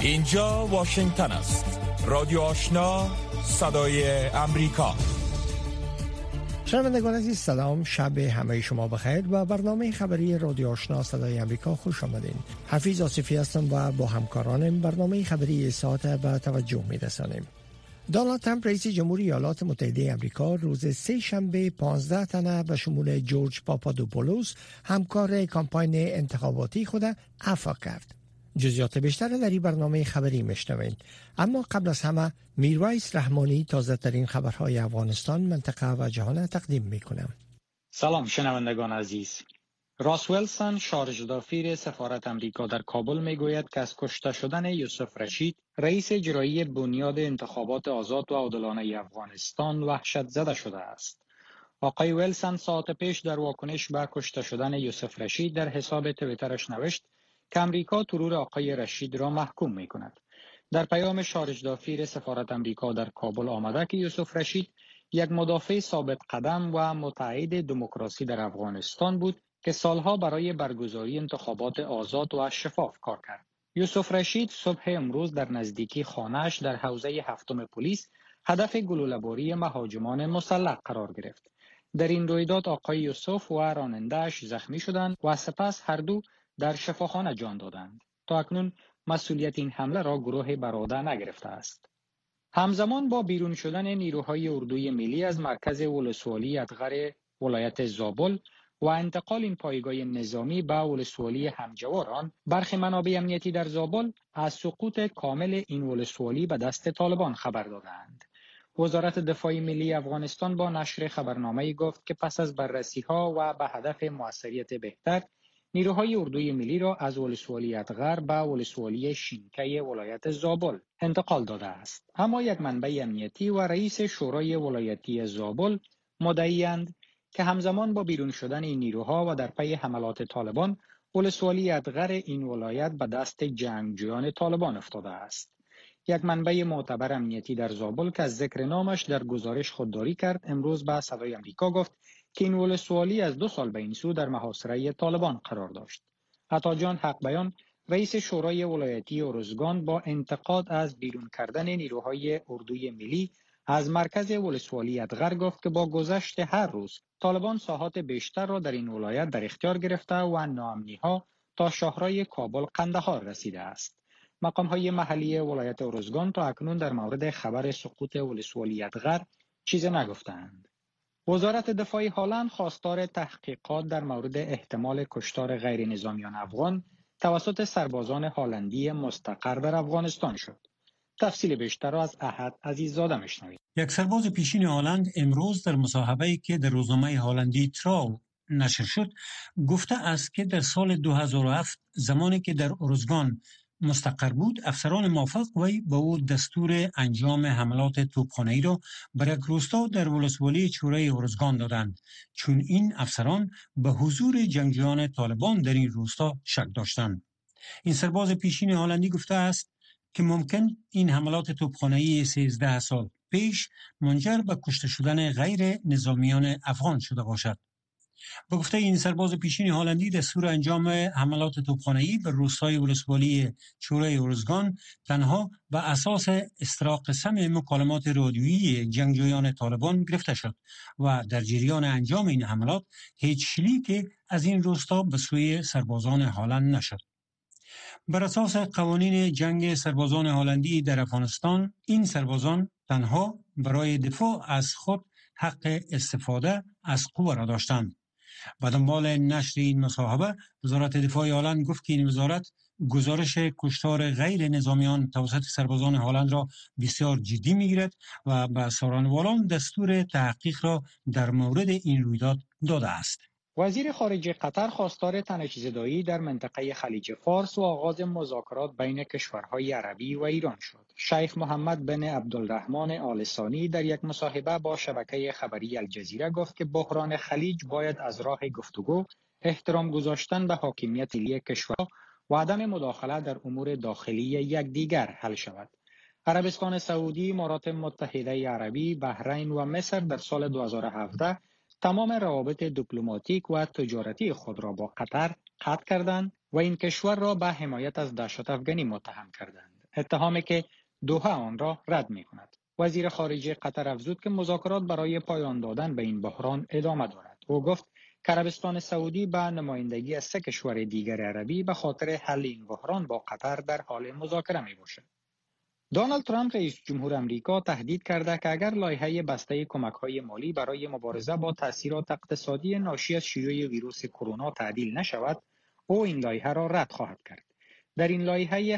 اینجا واشنگتن است. رادیو آشنا، صدای امریکا. شنوندگان عزیز سلام، شب همه شما بخیر و برنامه خبری رادیو آشنا صدای امریکا خوش آمدین. حفیظ آصفی هستم و با همکارانم برنامه خبری ساعت به توجه می‌رسانیم. دونالد ترامپ رئیس جمهوری ایالات متحده آمریکا روز سه شنبه 15 تنه به شمول جورج پاپادوپولوس همکار کمپاین انتخاباتی خود عفو کرد. جزئیات بیشتر در این برنامه خبری میشنوید. اما قبل از همه میرویس رحمانی تازه ترین خبرهای افغانستان، منطقه و جهان تقدیم میکنم. سلام شنوندگان عزیز. راس ویلسون، شارژدافیر سفارت امریکا در کابل میگوید که از کشته شدن یوسف رشید، رئیس اجرایی بنیاد انتخابات آزاد و عادلانه افغانستان، وحشت زده شده است. آقای ویلسون ساعت پیش در واکنش به کشته شدن یوسف رشید در حساب توییترش نوشت که امریکا ترور آقای رشید را محکوم می کند. در پیام شارژدافیر سفارت امریکا در کابل آمده که یوسف رشید یک مدافع ثابت قدم و متعهد دموکراسی در افغانستان بود که سالها برای برگزاری انتخابات آزاد و شفاف کار کرد. یوسف رشید صبح امروز در نزدیکی خانه‌اش در حوزه هفتم پلیس هدف گلوله‌باری مهاجمان مسلح قرار گرفت. در این رویداد آقای یوسف و راننده‌اش زخمی شدند و سپس هر دو در شفاخانه جان دادند. تا اکنون مسئولیت این حمله را گروه براده نگرفته است. همزمان با بیرون شدن نیروهای اردوی ملی از مرکز ولسوالی ادغر ولایت زابل و انتقال این پایگاه نظامی به ولسوالی همجوار آن، برخی منابع امنیتی در زابل از سقوط کامل این ولسوالی به دست طالبان خبر دادند. وزارت دفاع ملی افغانستان با نشر خبرنامه‌ای گفت که پس از بررسی‌ها و به هدف موثریت بهتر، نیروهای اردوی ملی را از ولسوالی ادغر به ولسوالی شینکی ولایت زابل انتقال داده است. اما یک منبع امنیتی و رئیس شورای ولایتی زابل مدعی‌اند که همزمان با بیرون شدن این نیروها و در پی حملات طالبان، ولسوالی ادغر این ولایت به دست جنگجویان طالبان افتاده است. یک منبع معتبر امنیتی در زابل که از ذکر نامش در گزارش خودداری کرد، امروز به صدای امریکا گفت که این ولسوالی از 2 سال به این سو در محاصره طالبان قرار داشت. عطاجان حق بیان، رئیس شورای ولایتی ارزگان، با انتقاد از بیرون کردن نیروهای اردوی ملی از مرکز ولسوالی ادغر گفت که با گذشت هر روز طالبان ساحات بیشتر را در این ولایت در اختیار گرفته و ناامنی‌ها تا شهرهای کابل، قندهار رسیده است. مقام‌های محلی ولایت ارزگان تا اکنون در مورد خبر سقوط ولسوالی ادغر چیزی نگفتند. وزارت دفاع هلند خواستار تحقیقات در مورد احتمال کشتار غیر نظامیان افغان توسط سربازان هلندی مستقر در افغانستان شد. تفصیل بیشتر را از احد عزیززاده میشنوید. یک سرباز پیشین هلند امروز در مصاحبه‌ای که در روزنامه هلندی تراو نشر شد گفته است که در سال 2007 زمانی که در ارزگان مستقر بود، افسران موافق وی به او دستور انجام حملات توپخانه‌ای را بر یک روستا در ولسوالی چوره ارزگان دادند، چون این افسران به حضور جنگجویان طالبان در این روستا شک داشتند. این سرباز پیشین هلندی گفته است که ممکن این حملات توپخانه‌ای 13 سال پیش منجر به کشته شدن غیر نظامیان افغان شده باشد. به گفته این سرباز پیشین هلندی، دستور انجام حملات توپخانه‌ای بر روستای ولسوالی چوره ارزگان تنها به اساس استراق سمع مکالمات رادیویی جنگجویان طالبان گرفته شد و در جریان انجام این حملات هیچ شلیک از این روستا به سوی سربازان هلند نشد. بر اساس قوانین جنگ سربازان هلندی در افغانستان، این سربازان تنها برای دفاع از خود حق استفاده از قوه را داشتند. به دنبال نشر این مصاحبه، وزارت دفاع هلند گفت که این وزارت گزارش کشتار غیر نظامیان توسط سربازان هلند را بسیار جدی می‌گیرد و به سارنوالان دستور تحقیق را در مورد این رویداد داده است. وزیر خارجه قطر خواستار تنش‌زدایی در منطقه خلیج فارس و آغاز مذاکرات بین کشورهای عربی و ایران شد. شیخ محمد بن عبدالرحمن آل ثانی در یک مصاحبه با شبکه خبری الجزیره گفت که بحران خلیج باید از راه گفتگو، احترام گذاشتن به حاکمیت ملی کشورها و عدم مداخله در امور داخلی یکدیگر حل شود. عربستان سعودی، امارات متحده عربی، بحرین و مصر در سال 2017 تمام روابط دیپلماتیک و تجارتی خود را با قطر قطع کردند و این کشور را به حمایت از دهشت افغانی متهم کردند. اتهامی که دوحه آن را رد می‌کند. وزیر خارجه قطر افزود که مذاکرات برای پایان دادن به این بحران ادامه دارد. او گفت که عربستان سعودی به نمایندگی از 3 کشور دیگر عربی به خاطر حل این بحران با قطر در حال مذاکره میباشد. دونالد ترامپ رئیس جمهور امریکا تهدید کرده که اگر لایحه بسته کمک‌های مالی برای مبارزه با تاثیرات اقتصادی ناشی از شیوع ویروس کرونا تعدیل نشود، او این لایحه را رد خواهد کرد. در این لایحه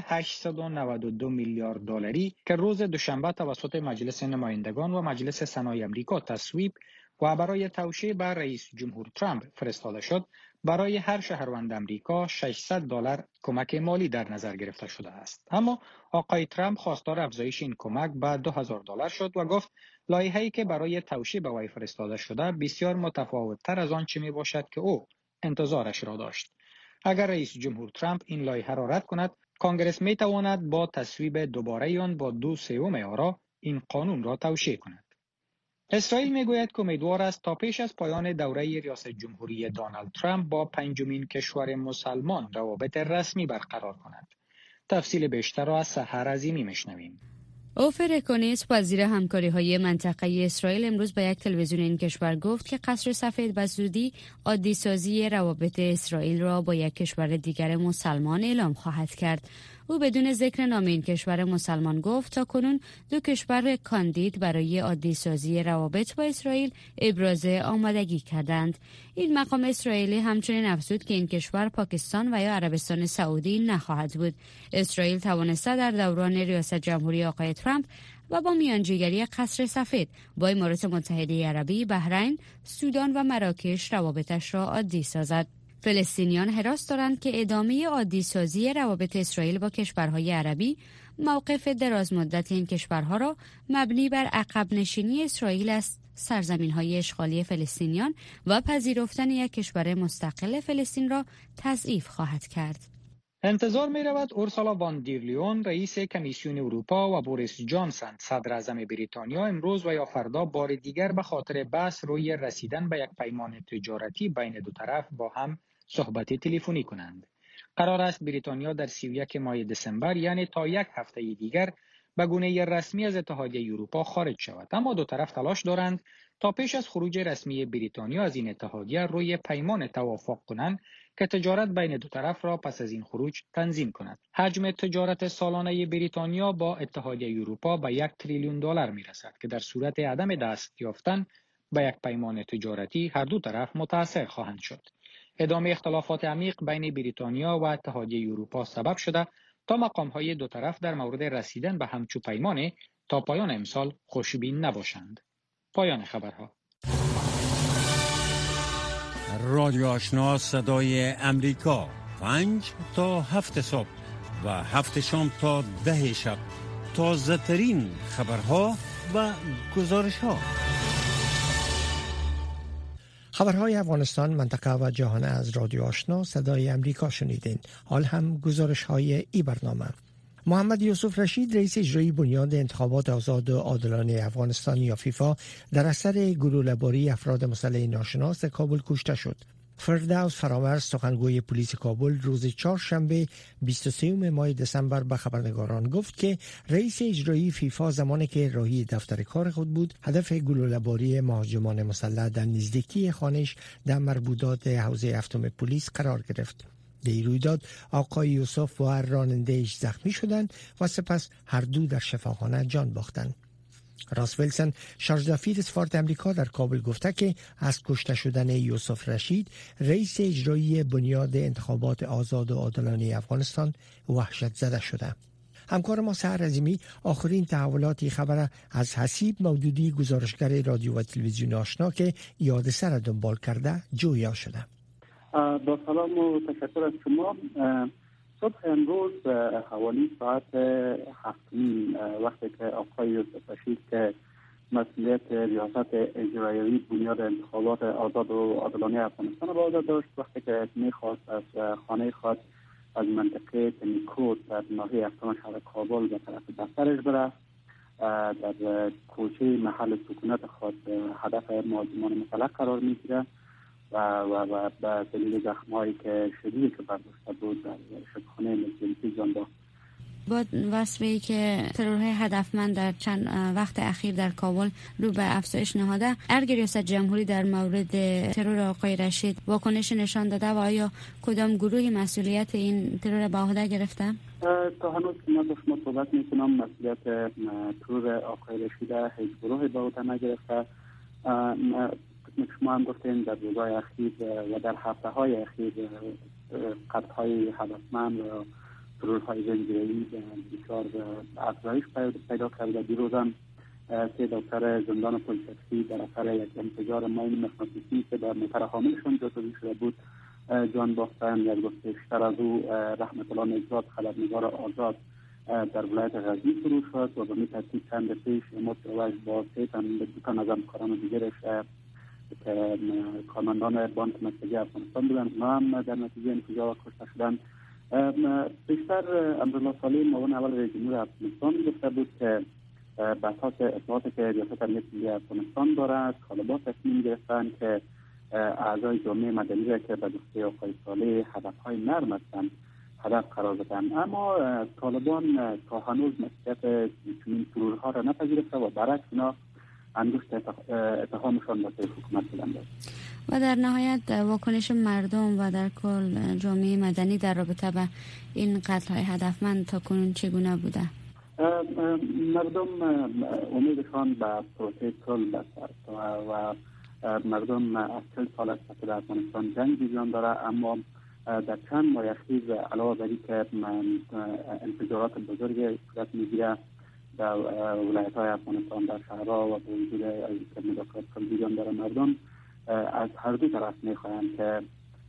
892 میلیارد دلاری که روز دوشنبه توسط مجلس نمایندگان و مجلس سنای امریکا تصویب و برای توشیح به رئیس جمهور ترامپ فرستاده شد، برای هر شهروند امریکا $600 کمک مالی در نظر گرفته شده است. اما آقای ترامپ خواستار افزایش این کمک به $2000 شد و گفت لایحه‌ای که برای توشیح به وی فرستاده شده بسیار متفاوت‌تر از آنچه میباشد که او انتظارش را داشت. اگر رئیس جمهور ترامپ این لایحه را رد کند، کانگرس می تواند با تصویب دوباره آن با 2/3 آرا این قانون را توشیح کند. اسرائیل میگوید که امیدوار است تا پیش از پایان دوره ریاست جمهوری دونالد ترامپ با 5مین کشور مسلمان روابط رسمی برقرار کند. تفصیل بیشتر را از سحر عظیمی میشنویم. اوفر اکونیس وزیر همکاری‌های منطقه‌ای اسرائیل امروز به یک تلویزیون این کشور گفت که قصر سفید به زودی عادی سازی روابط اسرائیل را با یک کشور دیگر مسلمان اعلام خواهد کرد. او بدون ذکر نام این کشور مسلمان گفت تا کنون 2 کشور کاندید برای عادی سازی روابط با اسرائیل ابراز آمادگی کردند. این مقام اسرائیلی همچنین افزود که این کشور پاکستان و یا عربستان سعودی نخواهد بود. اسرائیل توانسته در دوران ریاست جمهوری آقای ترامپ و با میانجیگری قصر سفید با امارات متحده عربی، بحرین، سودان و مراکش روابطش را عادی سازد. فلسطینیان حراس دارند که ادامه عادی سازی روابط اسرائیل با کشورهای عربی موقف دراز مدت این کشورها را مبنی بر عقب نشینی اسرائیل از سرزمین‌های اشغالی فلسطینیان و پذیرفتن یک کشور مستقل فلسطین را تضعیف خواهد کرد. انتظار می رود اورسولا وان دیر لیون رئیس کمیسیون اروپا و بوریس جانسون صدر اعظم بریتانیا امروز و یا فردا بار دیگر به خاطر بحث روی رسیدن به یک پیمان تجارتی بین دو طرف با هم صحبت تلفنی کنند. قرار است بریتانیا در 31 ماه دسامبر یعنی تا 1 هفته دیگر به گونه رسمی از اتحادیه اروپا خارج شود، اما دو طرف تلاش دارند تا پیش از خروج رسمی بریتانیا از این اتحادیه روی پیمان توافق کنند که تجارت بین دو طرف را پس از این خروج تنظیم کند. حجم تجارت سالانه بریتانیا با اتحادیه اروپا به $1 تریلیون میرسد که در صورت عدم دست یافتن به یک پیمان تجارتی هر دو طرف متاثر خواهند شد. ادامه اختلافات عمیق بین بریتانیا و اتحادیه اروپا سبب شده تا مقام‌های دو طرف در مورد رسیدن به همچو پیمان تا پایان امسال خوشبین نباشند. پایان خبرها. رادیو آشنا صدای امریکا 5 تا 7 صبح و 7 شام تا 10 شب. تازه ترین خبرها و گزارش ها. خبرهای افغانستان، منطقه و جهان از رادیو آشنا صدای امریکا شنیدین. حال هم گزارش های ای برنامه. محمد یوسف رشید رئیس اجرایی بنیاد انتخابات آزاد و عادلانه افغانستان یا فیفا در اثر گلوله‌باری افراد مسلح ناشناس کابل کشته شد. فردوس فرامرز سخنگوی پلیس کابل روز چهارشنبه 23 ماه دسامبر به خبرنگاران گفت که رئیس اجرایی فیفا زمانی که راهی دفتر کار خود بود هدف گلوله‌باری مهاجمان مسلح در نزدیکی خانه‌اش در مربوطات حوزه هفتم پلیس قرار گرفت. در این رویداد آقای یوسف و راننده‌اش زخمی شدند و سپس هر دو در شفاخانه جان باختند. راس ویلسون شارژدافیر سفارت امریکا در کابل گفته که از کشته شدن یوسف رشید رئیس اجرایی بنیاد انتخابات آزاد و عادلانه افغانستان وحشت زده شده. همکار ما سحر عظیمی آخرین تحولاتی خبر از حسیب مودودی گزارشگر رادیو و تلویزیون آشنا که حادثه را دنبال کرده جویا شده. با سلام و تشکر از شما. صبح امروز حوالی ساعت 7 وقتی که آقای یوسف رشید که مسئولیت ریاست اجرایی بنیاد انتخابات آزاد و عادلانه افغانستان را عهده داشت، وقتی که میخواست از خانه خود از منطقه تنیکوت در ناحیه هفتم شهر کابل به طرف دفترش برفت، در کوچه محل سکونت خود هدف مهاجمان مسلح قرار میگیره و به دلیل زخم‌هایی که شدیدی که برداشته بود در شبخانه مجلسی جان باخت. با وصفی که ترورهای هدفمند در چند وقت اخیر در کابل رو به افزایش نهاده، اگر ریاست جمهوری در مورد ترور آقای رشید واکنش نشان داده و آیا کدام گروهی مسئولیت این ترور به عهده گرفته؟ تا هنوز که من با شما صحبت میکنم مسئولیت ترور آقای رشید هیچ گروهی به عهده نگرفته. شما هم گفتین در روزهای اخیر و در هفته های اخیر قتل های هدفمند و ترورهای زنجیره‌ای بسیار افزایش پیدا کرده. دیروز هم 3 دکتر زندان پلچرخی در اثر یک انفجار ماین مغناطیسی که در موتر حاملشان جاسوسی شده بود جان باختند. یک دوست بیشتر از او رحمت الله نجات خلبنگار آزاد در ولایت غزنی فرو شد و به می ترتیب چند پیش متوجه با 3 تن از همکاران دیگرش که کارمندان بانک مرکزی افغانستان بودند اونا هم در نتیجه انفجار کشته شدند. بیشتر امرالله صالح معاون اول رئیس جمهور افغانستان گفته بود که به اساس اطلاعاتی که ریاست امنیت ملی افغانستان دارد، طالبان تصمیم گرفتند که اعضای جامعه مدنی را که به گفته آقای صالح هدفهای نرم هستند هدف قرار دادند. اما طالبان تا هنوز مسئولیت چنین ترورها را نپذیرفته و برعکس اینا انگشت اتهامشان به حکومت بلنده. و در نهایت واکنش مردم و در کل جامعه مدنی در رابطه به این قتل‌های هدفمند تا کنون چگونه بوده؟ مردم امیدشان به پروسه صلح است و مردم از 40 سال است که در افغانستان جنگ جریان داره، اما در چند ماه اخیر علاوه بر اینکه انفجارات بزرگ صورت میگیره در ولایت‌های افغانستان در شهرها و به وجود مذاکرات صلح جریان داره، مردم از هر دو طرف میخواهند که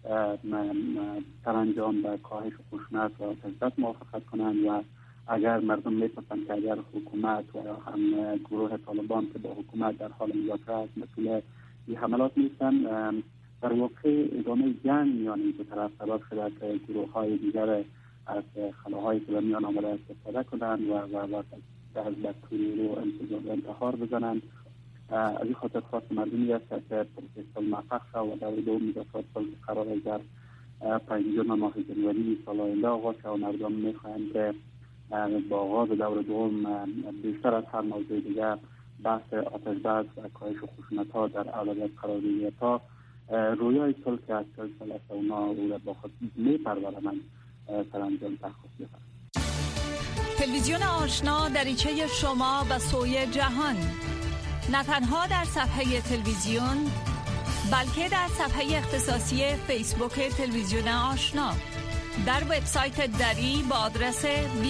سرانجام به کاهش خشونت و تجدید موافقت کنند و اگر مردم میپسند که اگر حکومت و هم گروه طالبان که با حکومت در حال مذاکره است مسئول این حملات نیستند، در واقع ادامه جنگ میان این دو طرف سبب شده که گروه های دیگر از خلاهایی که به میان آمده استفاده کنند و در ترور و انتحار بزنند. از این خاطر خواست مردمی است که پروسه صلح موفق شود و در دوم مذاکرات صلح قرار است در 5 ماه جنوری سال آینده آغاز شود و مردم میخواهند که با آغاز دور دوم بیشتر از هر موضوع دیگر بحث آتش‌بس و کاهش خشونت‌ها در اولویت قرار بگیرد تا رویای صلح که از 40 سال است اونا او را با خود میپرورند سرانجام تحقق یابد. تلویزیون آشنا دریچه شما به سوی جهان، نه تنها در صفحه تلویزیون بلکه در صفحه اختصاصی فیسبوک تلویزیون آشنا، در وبسایت دری با آدرس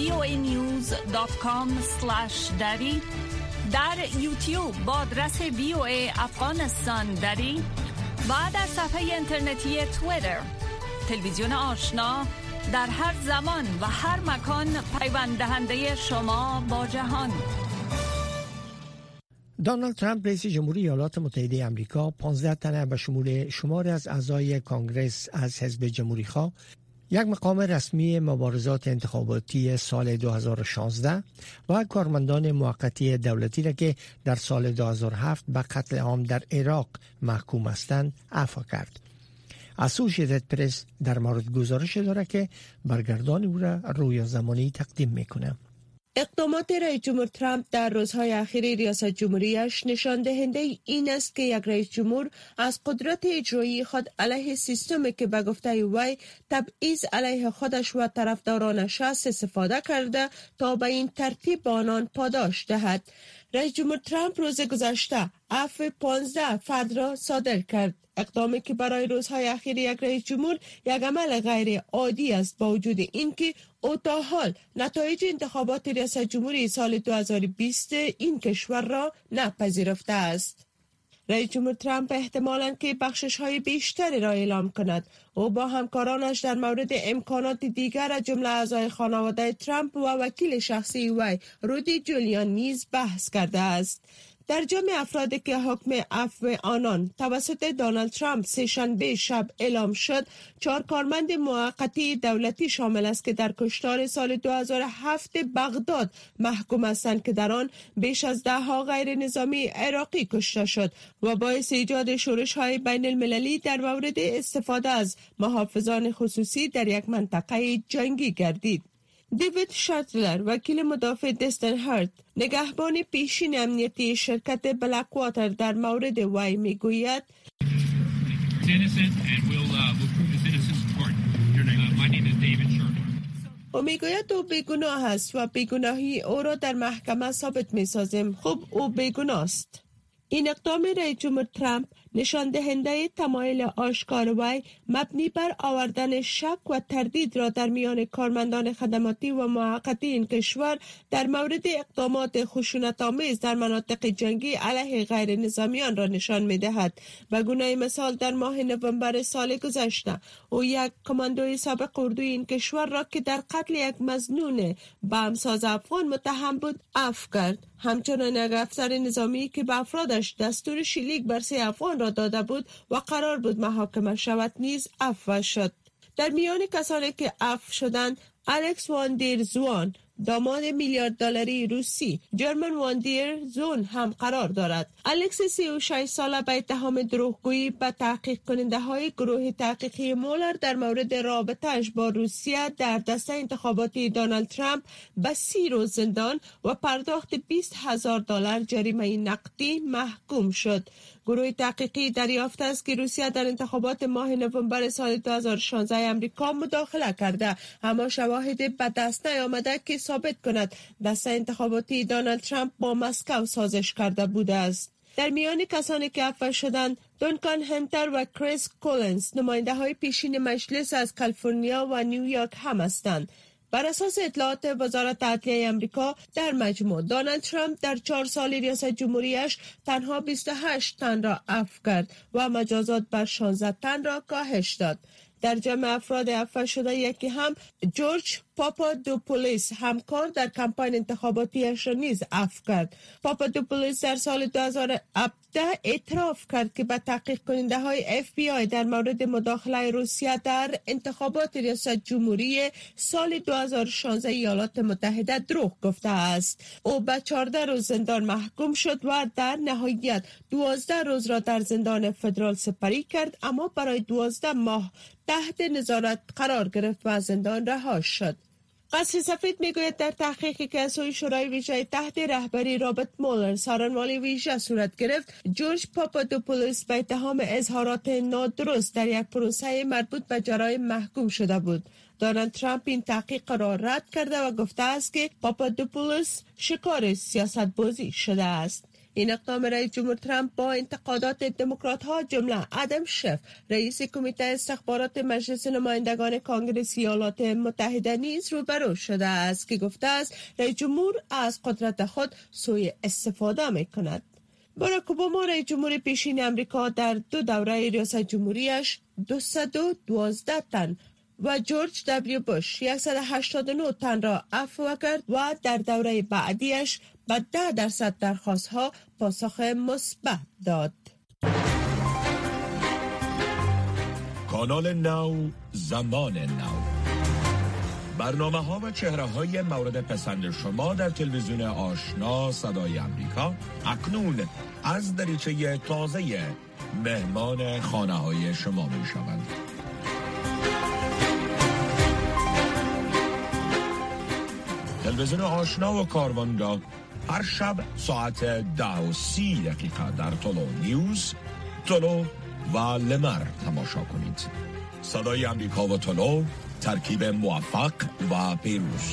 voanews.com/dari، در یوتیوب با آدرس VOA افغانستان دری و در صفحه اینترنتی توییتر. تلویزیون آشنا در هر زمان و هر مکان پیوند دهنده شما با جهان. دونالد ترامپ رئیس جمهوری ایالات متحده آمریکا 15 تن به شمول شماری از اعضای کانگرس از حزب جمهوری‌خواه یک مقام رسمی مبارزات انتخاباتی سال 2016 و کارمندان موقتی دولتی را که در سال 2007 به قتل عام در عراق محکوم هستند عفو کرد. اسوشییتد پرس در مورد گزارش دارد که برگردان او را رویا زمانی تقدیم میکنه. اقدامات رئیس جمهور ترامپ در روزهای اخیر ریاست جمهوریش نشان دهنده این است که یک رئیس جمهور از قدرت اجرایی خود علیه سیستمی که به گفته وی تبعیض علیه خودش و طرفدارانش است استفاده کرده تا به این ترتیب به آنان پاداش دهد. رئیس جمهور ترامپ روز گذشته عفو 15 فرد را صادر کرد، اقدامی که برای روزهای اخیر یک رئیس جمهور یک عمل غیر عادی است با وجود اینکه او تا حال نتایج انتخابات ریاست جمهوری سال 2020 این کشور را نپذیرفته است. رئیس جمهور ترامپ احتمالاً که بخشش‌های بیشتری را اعلام کند. او با همکارانش در مورد امکانات دیگر از جمله اعضای خانواده ترامپ و وکیل شخصی وی رودی جولیان نیز بحث کرده است. در جمع افرادی که حکم عفو آنان توسط دونالد ترامپ سه‌شنبه شب اعلام شد، 4 کارمند موقتی دولتی شامل است که در کشتار سال 2007 بغداد محکوم هستند که در آن بیش از 10 غیر نظامی عراقی کشته شد و باعث ایجاد شورش‌های بین المللی در مورد استفاده از محافظان خصوصی در یک منطقه جنگی گردید. دیوید شاتلر وکیل مدافع دستن هارت نگهبان پیشین امنیتی شرکت بلکواتر در مورد وی میگوید او میگوید او بیگناه است و بیگناهی او را در محکمه ثابت میسازیم. خب او بیگناه است. این اقدام رئیس جمهور ترامپ نشان دهنده تمایل آشکار وی مبنی بر آوردن شک و تردید را در میان کارمندان خدماتی و موقتی این کشور در مورد اقدامات خشونت‌آمیز در مناطق جنگی علیه غیر نظامیان را نشان می‌دهد. به گونه مثال در ماه نوامبر سال گذشته او یک کماندوی سابق اردوی این کشور را که در قتل یک مظنون بمبساز افغان متهم بود عفو کرد. همچنان یک افسر نظامی که به افرادش دستور شلیک بر 3 افغان را داده بود و قرار بود محاکمه شود نیز عفو شد. در میان کسانی که عفو شدند الکس واندیر زوان داماد میلیارد دلاری روسی جرمن واندیر زون هم قرار دارد. الکس 36 ساله به اتهام دروغگویی به تحقیق کننده های گروه تحقیقی مولر در مورد رابطه‌اش با روسیه در دسته انتخاباتی دونالد ترامپ به 30 روز زندان و پرداخت $20,000 جریمه نقدی محکوم شد. گروه تحقیقی دریافت است که روسیه در انتخابات ماه نوامبر سال 2016 امریکا مداخله کرده، اما شواهد به دست نیامده که ثابت کند دسته انتخاباتی دونالد ترامپ با مسکو سازش کرده بوده است. در میان کسانی که عفو شدند دونکان هنتر و کریس کولنز نماینده های پیشین مجلس از کالیفرنیا و نیویورک هم هستند. بر اساس اطلاعات وزارت عدلیه امریکا در مجموع دونالد ترامپ در 4 سال ریاست جمهوریش تنها 28 تن را عفو کرد و مجازات بر 16 تن را کاهش داد. در جمع افراد عفو شده یکی هم جورج پاپادوپولیس همکار در کمپاین انتخاباتیش را نیز عفو کرد. پاپادوپولیس در سال 2017 اعتراف کرد که به تحقیق کننده های FBI در مورد مداخله روسیه در انتخابات ریاست جمهوری سال 2016 ایالات متحده دروغ گفته است. او به 14 روز زندان محکوم شد و در نهایت 12 روز را در زندان فدرال سپری کرد، اما برای 12 ماه تحت نظارت قرار گرفت و زندان رها شد. قصر سفید میگوید در تحقیقی که از سوی شورای ویژه تحت رهبری رابرت مولر سارنوالی ویژه صورت گرفت، جورج پاپادوپولیس به اتهام اظهارات نادرست در یک پروسه مربوط به جرایم محکوم شده بود. دونالد ترامپ این تحقیق را رد کرده و گفته است که پاپادوپولیس شکار سیاست بازی شده است. این اقدام رئیس جمهور ترامپ با انتقادات دموکرات ها جمله ادم شف رئیس کمیته استخبارات مجلس نمایندگان کنگره ایالات متحده نیز روبرو شده است که گفته است رئیس جمهور از قدرت خود سوء استفاده می کند. باراک اوباما رئیس جمهور پیشین امریکا در 2 دوره ریاست جمهوریش 212 تن و جورج دبلیو بوش 189 تن را عفو کرد و در دوره بعدیش به 10% درخواست‌ها پاسخ مثبت داد. کانال نو، زمان نو، برنامه‌ها و چهره‌های مورد پسند شما در تلویزیون آشنا صدای امریکا اکنون از دریچه تازه مهمان خانه‌های شما می‌شوند. تلویزیون آشنا و کاروانگاه هر شب ساعت 10:30 در تولو نیوز، تولو و لمر تماشا کنید. صدای امریکا و تولو، ترکیب موفق و پیروز.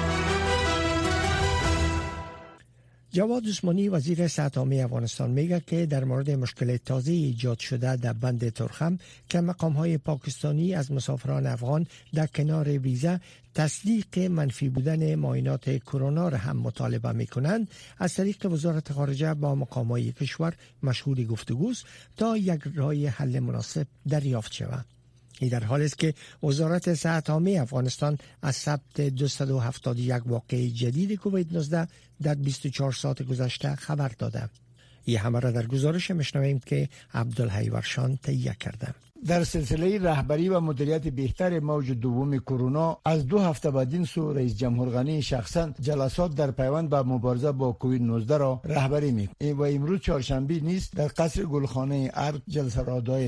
جواد عثمانی وزیر صحت عامه افغانستان میگه که در مورد مشکل تازه ایجاد شده در بند ترخم که مقام‌های پاکستانی از مسافران افغان در کنار ویزا تصدیق منفی بودن معاینات کرونا را هم مطالبه می‌کنند، از طریق وزارت خارجه با مقام‌های کشور مشغول گفتگوست تا یک راه حل مناسب دریافت شود. این در حالی است که وزارت صحت عامه افغانستان از ثبت 271 واقعه جدید کووید 19 در 24 ساعت گذشته خبر داده. این همه را در گزارش میشنویم که عبدالحی ورشان تهیه کرده. در سلسله رهبری و مدیریت بهتر موج دوم کرونا از 2 هفته بعد این سو رئیس جمهور غنی شخصا جلسات در پیوند به مبارزه با کووید 19 را رهبری می‌کند و امروز چهارشنبه نیز در قصر گلخانه ارگ جلسه را دایر کرد.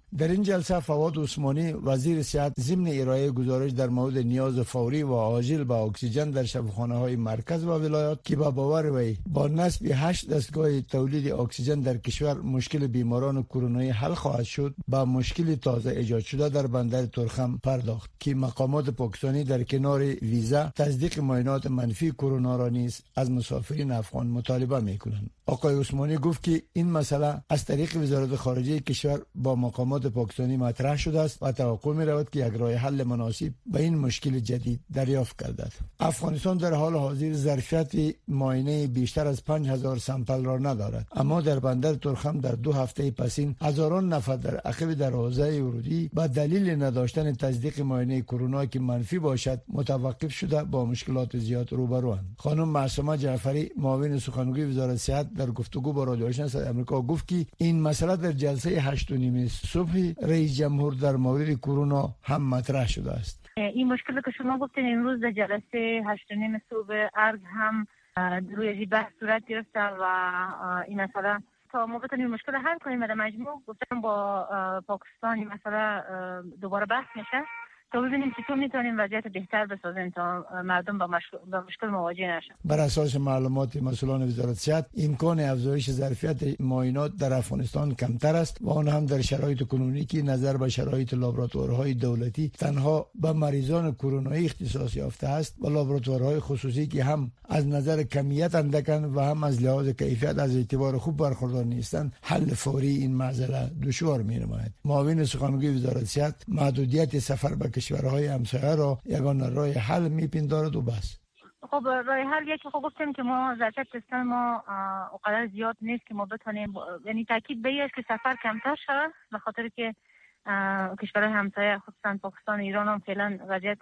در این جلسه فواد عثمانی وزیر صحت ضمن ارائه گزارش در مورد نیاز فوری و عاجل به اکسیژن در شفاخانه‌های مرکز و ولایات که به باور وی با نصب 8 دستگاه تولید اکسیژن در کشور مشکل بیماران کرونایی حل خواهد شد، با مشکل تازه ایجاد شده در بندر ترخم پرداخت که مقامات پاکستانی در کنار ویزا تصدیق معاینات منفی کرونا را نیز از مسافرین افغان مطالبه می‌کنند. آقای عثمانی گفت که این مسئله از طریق وزارت خارجه کشور با مقامات پاکستانی مطرح شده است و توقع می‌رود که یک راه حل مناسب به این مشکل جدید دریافت گردد. افغانستان در حال حاضر ظرفیت معاینه بیشتر از 5000 سامپل را ندارد، اما در بندر ترخم در 2 هفته پسین هزاران نفر در عقب دروازه ورودی به دلیل نداشتن تصدیق معاینه کرونا که منفی باشد متوقف شده با مشکلات زیاد روبروند. خانم معصومه جعفری معاون سخنگوی وزارت صحت در گفتگو با رادیو آشنا آمریکا گفت که این مسئله در جلسه 8:30 صبح رئیس جمهور در مورد کرونا هم مطرح شده است. این مشکلی که شما گفتین امروز در جلسه 8:30 صبح ارگ هم روی بحث صورت گرفته و این مسئله تا ما بتونیم مشکل حل کنیم در مجموع گفتم با پاکستان این مسئله دوباره بحث میشه تا ببینیم چطور میتونیم وضعیت بهتر بسازیم تا مردم با مشکل مواجه نشن. بر اساس معلومات مسئولان وزارت صحت امکان افزایش ظرفیت معاینات در افغانستان کمتر است و آن هم در شرایط کنونی که نظر به شرایط لابراتوارهای دولتی تنها به مریضان کرونایی اختصاص یافته است و لابراتوارهای خصوصی که هم از نظر کمیت اندکن و هم از لحاظ کیفیت از اعتبار خوب برخوردار نیستند، حل فوری این معضله دشوار می‌نماید. معاون سخنگوی وزارت صحت محدودیت سفر به کشورهای همسایه را یگانه راه حل می‌پندارد و بس. خب راه حل یکی خب گفتیم که ما ظرفیت سیستم ما اونقدر زیاد نیست که ما بتونیم، یعنی تاکید به این که سفر کمتر شود به خاطر که کشورهای همسایه خصوصا پاکستان و ایران هم فعلا وضعیت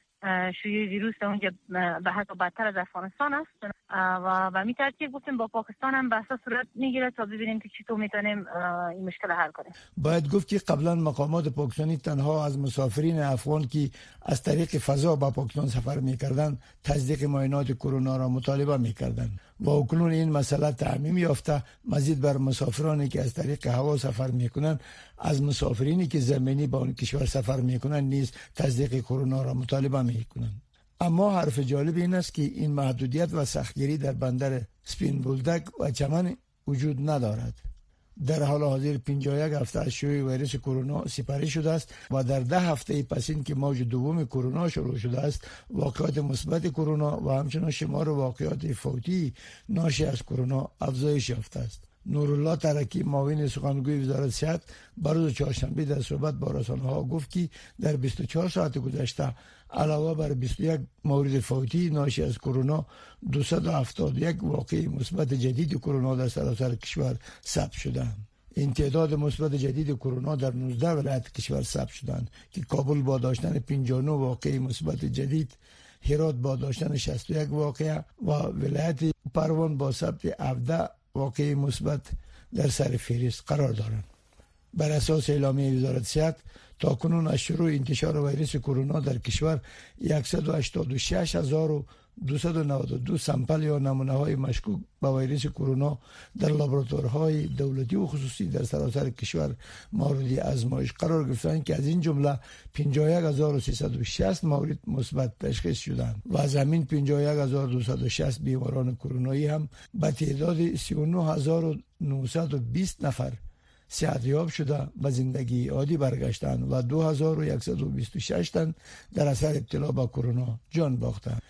شیوع ویروس اونجا به حد بدتر از افغانستان است و به می ترتیب گفتیم با پاکستان هم بحث صورت میگیره تا ببینیم که چطور میتونیم این مشکل حل کنیم. باید گفت که قبلا مقامات پاکستانی تنها از مسافرین افغان که از طریق فضا به پاکستان سفر میکردند تصدیق معاینات کرونا را مطالبه میکردند و اکنون این مسئله تعمیم یافته مزید بر مسافرانی که از طریق هوا سفر میکنند از مسافرینی که زمینی با اون کشور سفر میکنند نیز تصدیق کرونا را مطالبه میکنند. اما حرف جالب این است که این محدودیت و سختگیری در بندر سپین بولدک و چمن وجود ندارد. در حال حاضر 51 هفته از شیوع ویروس کرونا سپری شده است و در 10 هفته پس این که موج دوم کرونا شروع شده است واقعات مثبت کرونا و همچنین شمار واقعات فوتی ناشی از کرونا افزایش یافته است. نورالله ترکی معاون سخنگوی وزارت صحت بر روز چهارشنبه در صحبت با رسانه‌ها گفت که در 24 ساعت گذشته علاوه بر 21 مورد فوتی ناشی از کرونا 271 واقعه مثبت جدید کرونا در سراسر کشور ثبت شدند. این تعداد مثبت جدید کرونا در 19 ولایت کشور ثبت شدند که کابل با داشتن 59 واقعه مثبت جدید، هرات با داشتن 61 واقعه و ولایت پروان با ثبت 17 واقعه مثبت در سر فهرست قرار دارند. بر اساس اعلامیه وزارت صحت تا کنون از شروع انتشار ویروس کرونا در کشور 186,292 سامپل یا نمونه های مشکوک به ویروس کرونا در لابراتوارهای دولتی و خصوصی در سراسر کشور مورد آزمایش قرار گرفتند که از این جمله 51,360 مورد مثبت تشخیص شدند و از همین 51,260 بیماران کرونایی هم به تعداد 39,920 نفر صحتیاب شده به زندگی عادی برگشتند و 2126 تن در اثر ابتلا به کرونا جان باختند.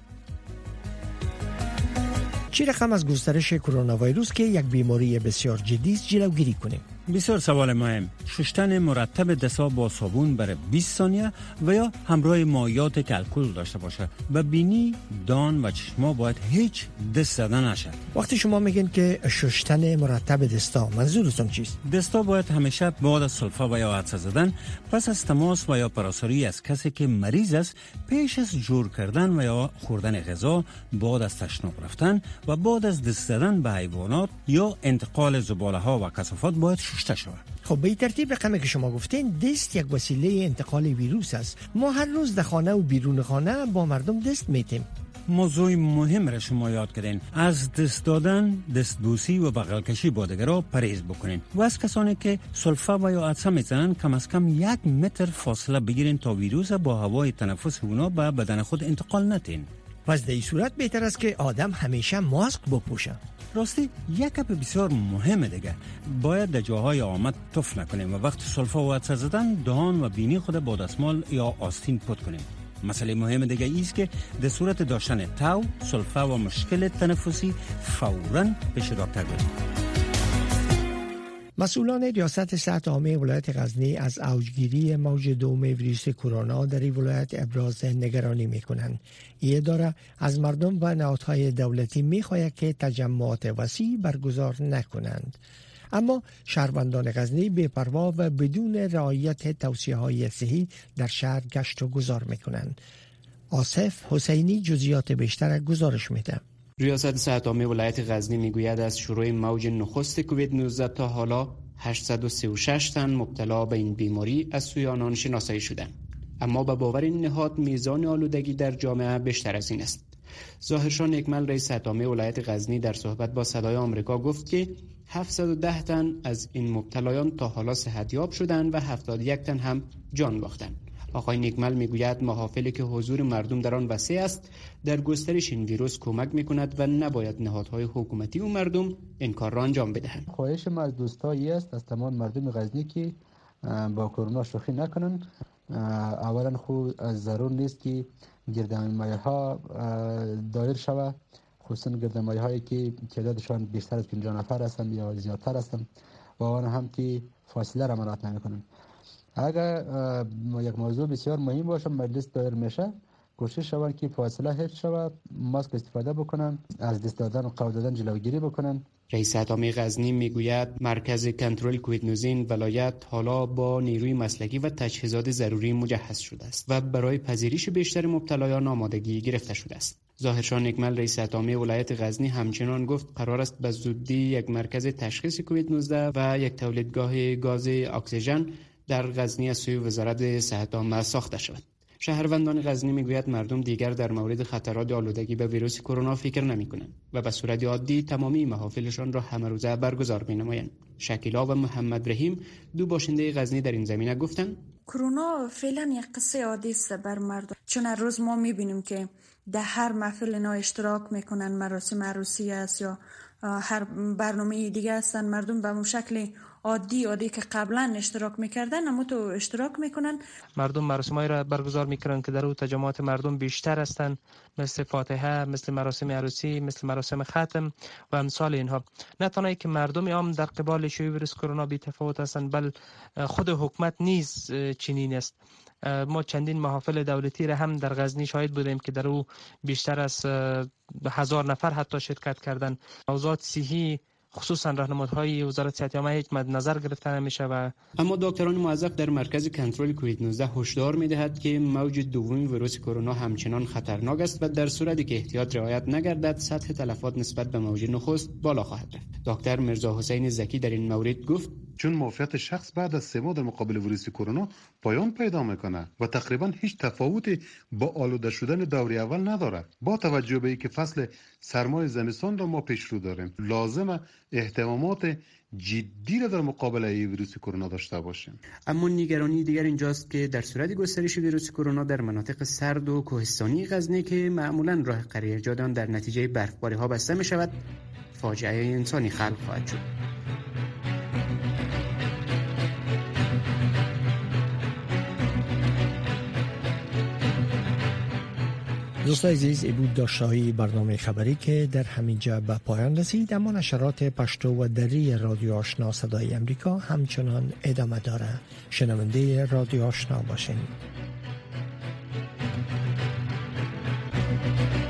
چه رقم از گسترش کرونا ویروس که یک بیماری بسیار جدی است جلوگیری کنیم؟ بسیار سوال مهم. شستن مرتب دست‌ها با صابون برای 20 ثانیه و یا همراه مایعات که الکل داشته باشه. به بینی، دان و چشما باید هیچ دست زدن نشه. وقتی شما میگین که شستن مرتب دستا، منظورتون چیست؟ دستا باید همیشه بعد از سلفه و یا عطسه زدن، پس از تماس و یا پراساری از کسی که مریض است، پیش از جور کردن و یا خوردن غذا، بعد از تشناب رفتن و بعد از دست زدن به حیوانات یا انتقال زباله ها و کثافات باید شسته شود. خب به این ترتیب رقمی که شما گفتین دست یک وسیله انتقال ویروس است. ما هر روز در خانه و بیرون خانه با مردم دست میتیم. موضوع مهم را شما یاد کردین. از دست دادن، دستبوسی و بغل کشی با دیگران پرهیز بکنین و از کسانی که سلفه و یا عطسه میزنن کم از کم 1 متر فاصله بگیرین تا ویروس با هوای تنفس اونا به بدن خود انتقال ندین. پس در این صورت بهتر است که آدم همیشه ماسک بپوشه. راستی یک گپ بسیار مهمه دیگه، باید در جاهای آمد تف نکنیم و وقت سلفه و عطسه زدن دهان و بینی خود با دستمال یا آستین پاک کنیم. مسئله مهم دیگه ایست که در صورت داشتن تاو، سلفه و مشکل تنفسی فوراً پیش دکتر برید. مسئولان ریاست صحت عامه ولایت غزنی از اوجگیری موج دوم ویروس کرونا در این ولایت ابراز نگرانی می‌کنند. این اداره از مردم و نهادهای دولتی می‌خواهد که تجمعات وسیع برگزار نکنند. اما شهروندان غزنی بی‌پروا و بدون رعایت توصیه‌های صحی در شهر گشت و گذار می‌کنند. آصف حسینی جزئیات بیشتر گزارش می‌دهد. ریاست صحت عامه ولایت غزنی میگوید از شروع موج نخست کووید 19 تا حالا 836 تن مبتلا به این بیماری از سوی آنان شناسایی شدند. اما به باور این نهاد میزان آلودگی در جامعه بیشتر از این است. ظاهرشان اکمل رئیس صحت عامه ولایت غزنی در صحبت با صدای آمریکا گفت که 710 تن از این مبتلایان تا حالا صحتیاب شدند و 71 تن هم جان باختند. آقای نیکمل میگوید محافلی که حضور مردم در آن وسیع است در گسترش این ویروس کمک میکند و نباید نهادهای حکومتی و مردم این کار را انجام بدهند. خواهش ما از دوستایی است از تمام مردم غزنی که با کرونا شوخی نکنند. اولا خود ضرور نیست که گردمایی ها دایر شود، خصوصا گردمایی هایی که تعدادشان بیشتر از 50 نفر هستند یا زیادتر هستند و آن هم که فاصله را مراعات نمیکنند. اگر یک موضوع بسیار مهم باشه مجلس دایر میشه، کوشش شون که فاصله حفظ شود، ماسک استفاده بکنن، از دست دادن و قبول دادن جلوگیری بکنن. رئیس صحت عامه غزنی میگوید مرکز کنترل کووید 19 ولایت حالا با نیروی مسلکی و تجهیزات ضروری مجهز شده است و برای پذیرش بیشتر مبتلایان آمادگی گرفته شده است. ظاهرشان اکمل رئیس صحت عامه ولایت غزنی همچنان گفت قرار است به زودی یک مرکز تشخیص کووید 19 و یک تولیدگاه گاز اکسیژن در غزنی از سوی وزارت صحت عامه ساخته شود. شهروندان غزنی میگوید مردم دیگر در مورد خطرات آلودگی به ویروس کرونا فکر نمی‌کنند و به صورت عادی تمامی محافلشان را همه روزه برگزار می‌نمایند. شکیلا و محمد رحیم دو باشنده غزنی در این زمینه گفتند کرونا فعلا یک قصه عادی است بر مردم، چون هر روز ما می‌بینیم که در هر محفل اینا اشتراک می‌کنن، مراسم عروسی است یا هر برنامه دیگه هستن، مردم به شکل عادی که قبلا اشتراک میکردن اما تو اشتراک میکنن. مردم مراسمایی را برگزار میکنن که در اون تجمعات مردم بیشتر هستن، مثل فاتحه، مثل مراسم عروسی، مثل مراسم ختم و امثال اینها. نه تنها که مردم عام در قبال شیوع ویروس کرونا بی تفاوت هستند، بل خود حکومت نیز چنین است. ما چندین محافل دولتی را هم در غزنی شاهد بودیم که در او بیشتر از 1000 نفر حتی شرکت کردند. موضوعات صحی خصوصا راهنمودهای وزارت صحت عامه هیچ مد نظر گرفته نمیشه اما دکتران موظف در مرکز کنترل کووید 19 هشدار میدهد که موج دوم ویروس کرونا همچنان خطرناک است و در صورتی که احتیاط رعایت نگردد سطح تلفات نسبت به موج نخست بالا خواهد رفت. دکتر مرزا حسین زکی در این مورد گفت چون معافیت شخص بعد از 3 ماه در مقابل ویروس کرونا پایان پیدا میکنه و تقریبا هیچ تفاوتی با آلوده شدن دوره اول نداره. با توجه به اینکه فصل سرمای زمستان را ما پیش رو داریم، لازمه احتمامات جدی را در مقابله ویروس کرونا داشته باشیم. اما نگرانی دیگر اینجاست که در صورت گسترش ویروس کرونا در مناطق سرد و کوهستانی غزنی که معمولا راه قریه جادان در نتیجه برفباری ها بسته می شود، فاجعه انسانی خلق خواهد شد. دوستان عزیز، این بود داشته‌های برنامه خبری که در همینجا به پایان رسید، اما نشرات پشتو و دری رادیو آشنا صدای امریکا همچنان ادامه داره. شنونده رادیو آشنا باشین.